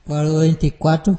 Paro 24.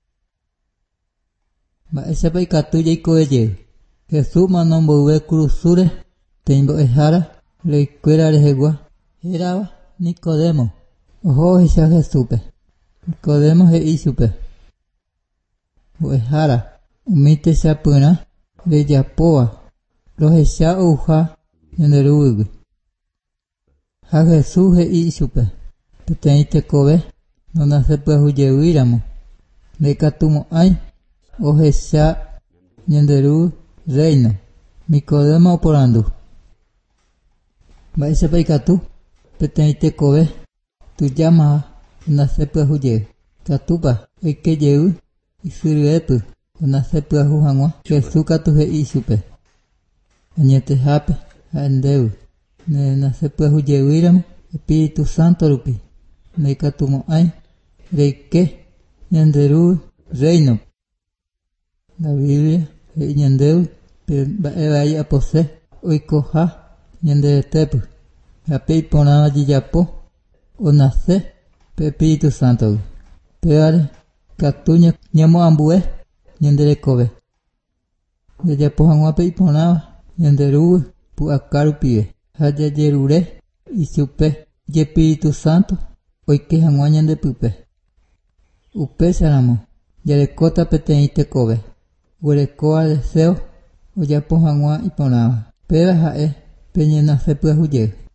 Mba'éichapa ikatu jaikoveje. Jesús manomboyve kurusúre teimbo'ehára reikuéra rehegua. Hérava Nicodemo. Oho ohecha Jesúspe. Nicodemo he'i chupe. Mbo'ehára umi techapyrã rejapóva rohecha ouha ñanderuvýgui. Ha Jesús he'i chupe. Peteĩ tekove nonasẽpyahujevýramo. Ndaikatumo'ãi ohecha ñanderu reino. Nicodemo oporandu. Mba'éichapa ikatu peteĩ tekove tujámaha onasẽpyahuje. Katúpa oikejey ysyryépy onasẽpyahu hag̃ua. Jesús katu he'i chupe. Añetehápe ha'endévy nasẽpyahujevýramo Espíritu Santo rupi. Ndaikatumo'ãi reike ñanderu reino. La Biblia he'i ñandévy pe mba'e apose oikoha ñanderetépy. Hape iporãva jejapo onase pe Espíritu Santo. Pévare katu ñamoambue ñanderekove. Jajapo hag̃uápe iporãva ñanderúgui pu'aka rupive. Ha jajerure ichupe Espíritu Santo oike hag̃ua ñandepýpe. Upécharamo jarekóta peteĩ tekove. Guerekóva deseo ojapo hag̃ua iporãva. Péva ha'e peñenasẽpyahuje.